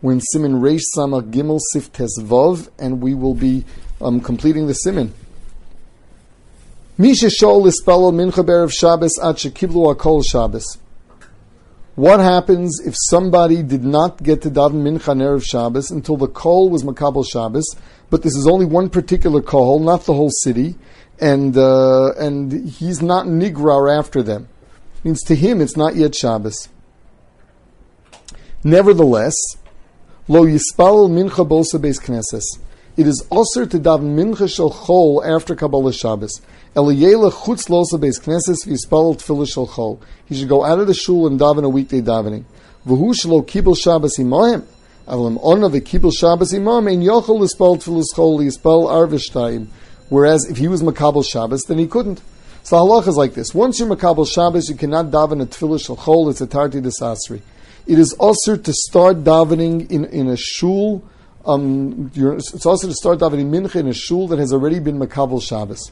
We're in Siman Reish Samach Gimel Sif Tes Vav, and we will be completing the Siman. Misha Shol Ispalo Mincha Berev Shabbos Ad Shekiblu Akol Shabbos. What happens if somebody did not get to daven Mincha Erev Shabbos until the Kol was Makabel Shabbos, but this is only one particular Kol, not the whole city, and he's not Nigrar after them. Means to him it's not yet Shabbos. Nevertheless, Lo Yispal Mincha Bolsa Beis Knesses. It is also to daven Mincha Shel Chol after Kabbalah Shabbos. Eliyela Chutz Losa Beis Knesses V'Yispal Tfilah Shel Chol. He should go out of the shul and daven a weekday davening. V'hu Shelo Kibul Shabbos Imahem. Avlam Ona V'Kibul Shabbos Imam Ein Yochel Yispal Tfilah Chol Yispal Arvishtayim. Whereas if he was Makabel Shabbos, then he couldn't. So halacha is like this: once you're Makabel Shabbos, you cannot daven a Tfilah Shel Chol. It's a Tarti Desasri. It is also to start davening in a shul. It's also to start davening mincha in a shul that has already been Makabel Shabbos.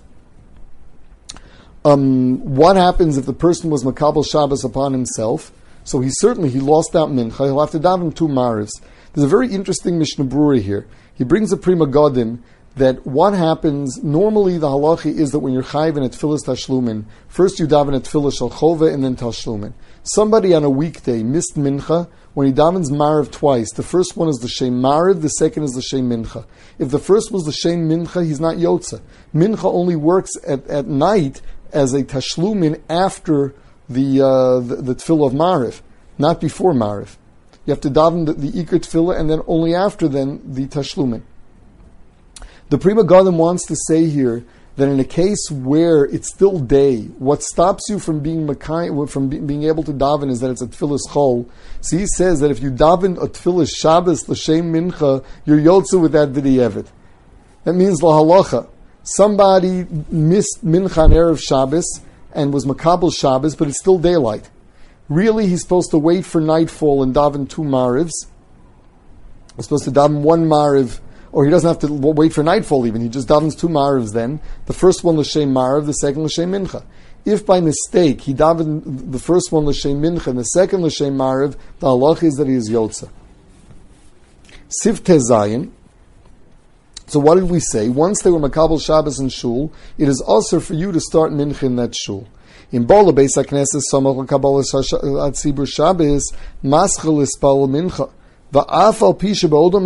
What happens if the person was Makabel Shabbos upon himself? So he lost out mincha. He'll have to daven 2 marivs. There's a very interesting Mishnah Brura here. He brings a Prima Godim that what happens, normally the halachi is that when you're chayv at Tfilas Tashlumin, first you daven at Tfilas Shel Chova and then Tashlumin. Somebody on a weekday missed mincha. When he davens Mariv twice, the first one is the Shem Mariv, the second is the Shem Mincha. If the first was the Shem Mincha, he's not Yotza. Mincha only works at night as a Tashlumin after the Tfilah of Mariv, not before Mariv. You have to daven the Iker Tfilah and then only after then the Tashlumin. The Prima Godim wants to say here that in a case where it's still day, what stops you from being able to daven is that it's a Tfilas Chol. So he says that if you daven a Tfilas Shabbos l'shem mincha, you're yotze with that v'di'evet. That means la halacha. Somebody missed mincha on Erev Shabbos and was makabel Shabbos, but it's still daylight. Really, he's supposed to wait for nightfall and daven 2 marivs. He's supposed to daven 1 mariv. Or he doesn't have to wait for nightfall even. He just davens 2 marivs then. The first one l'shem mariv, the second l'shem mincha. If by mistake he davened the first one l'shem mincha and the second l'shem mariv, the halach is that he is yotza. Sif Tezayin. So what did we say? Once they were makabel Shabbos in shul, it is also for you to start mincha in that shul. In Bola Beis HaKnesses Samach l'Kabbalah Atzibur Shabbos Maschel Ispal Mincha. This is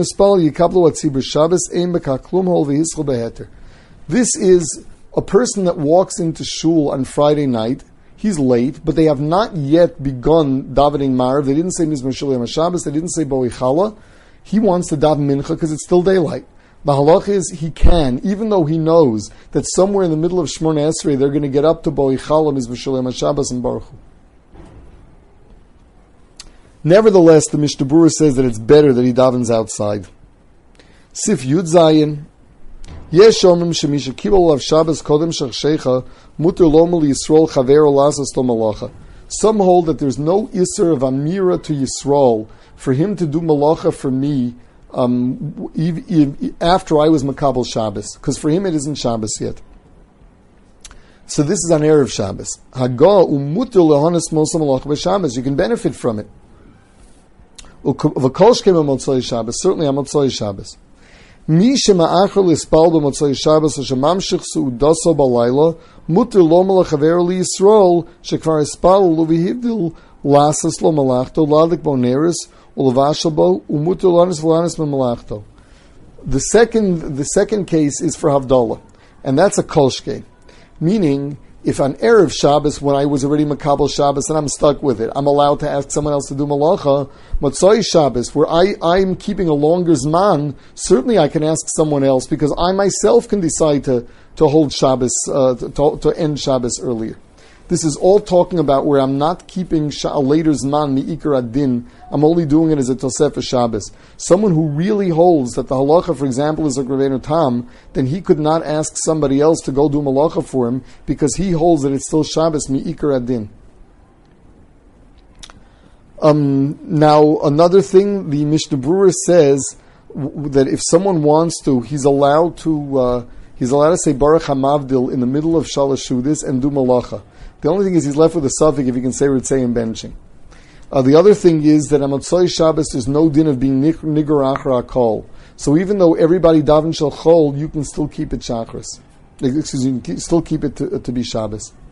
a person that walks into shul on Friday night. He's late, but they have not yet begun davening Mariv. They didn't say Mizmor Shel Shabbos. They didn't say Boichala. He wants to daven Mincha because it's still daylight. The halach is he can, even though he knows that somewhere in the middle of Shmona Esrei they're going to get up to Boichala, Mizmor Shel Shabbos, and Baruch Hu. Nevertheless, the Mishnah Brura says that it's better that he davens outside. Sif Yud Zayin. Yesh omrim shemisha kibul of Shabbos kodem shachshecha muter lomel Yisrael chaver olasas lo malacha. Some hold that there's no iser of amira to Yisrael for him to do malacha for me after I was makabel Shabbos, because for him it isn't Shabbos yet. So this is on Erev Shabbos. Haga umuter lehonas mosa malacha b'Shabbos. You can benefit from it. Certainly on Motzei Shabbos. Mi shema'achar lispal b'Motzei Shabbos shemamshich su'udaso b'layla muter lo malachaver liYisrael shekvar ispal uvihivdil lasas lo malachto ladik boneris ulevashal bo umuter lanis v'lanis malachto. The second case is for Havdalah, and that's a kolshke, meaning if on Erev Shabbos, when I was already Makabel Shabbos and I'm stuck with it, I'm allowed to ask someone else to do Malacha. Motzei Shabbos, where I'm keeping a longer Zman, certainly I can ask someone else because I myself can decide to hold Shabbos, to end Shabbos earlier. This is all talking about where I'm not keeping a later Zman, Mi'ikar Adin. I'm only doing it as a Tosefah Shabbos. Someone who really holds that the halacha, for example, is a Gravenu Tam, then he could not ask somebody else to go do Malacha for him because he holds that it's still Shabbos, Mi'ikar Adin. Now, another thing, the Mishnah Brura says that if someone wants to, he's allowed to say Baruch HaMavdil in the middle of Shalosh Shudas and do Malacha. The only thing is he's left with a suffix if he can say Ritzei and benching. The other thing is that on Motzei Shabbos there's no din of being nigar achra kol. So even though everybody daven shel chol, you can still keep it shachris. Excuse me, you can still keep it to be Shabbos.